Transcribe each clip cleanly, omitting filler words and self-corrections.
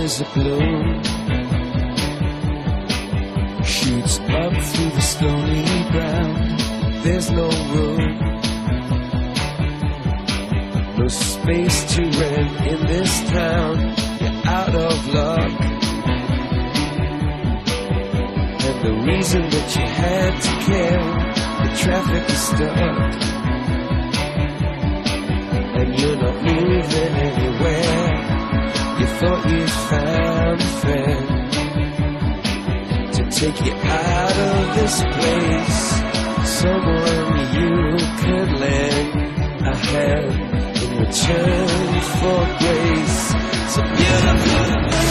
is a bloom, shoots up through the stony ground. There's no room, no space to rent in this town. You're out of luck, and the reason that you had to care, the traffic is stuck, and you're not moving anywhere. You thought you'd found a friend to take you out of this place, someone you could lend a hand in return for grace. So beautiful.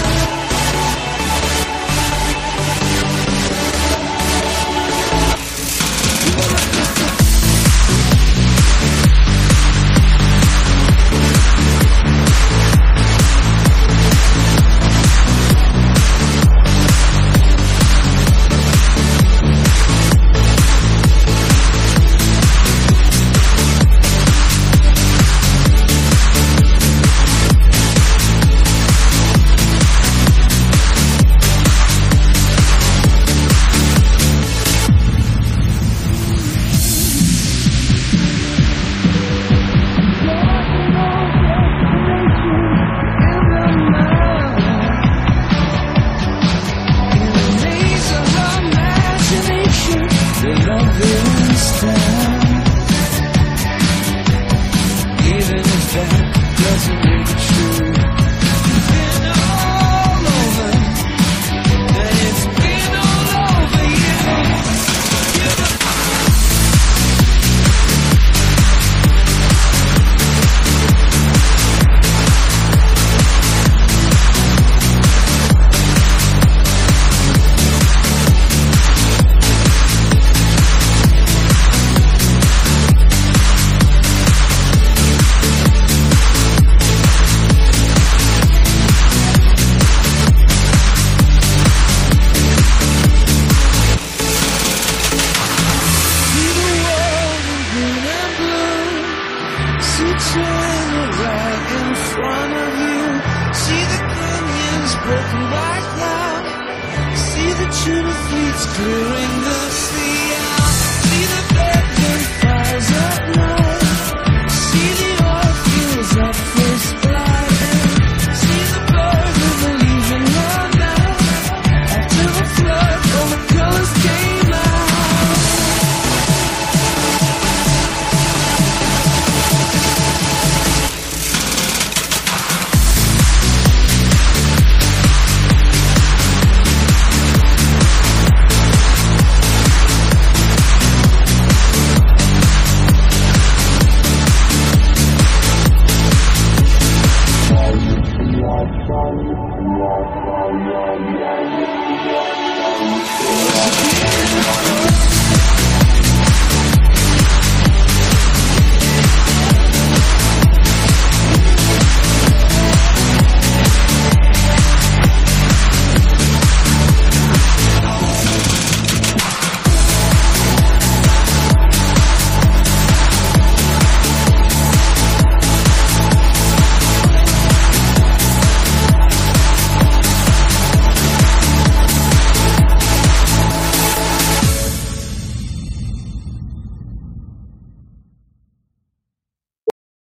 Right in front of you, see the canyons broken by cloud, see the tuna fleets clearing the sea.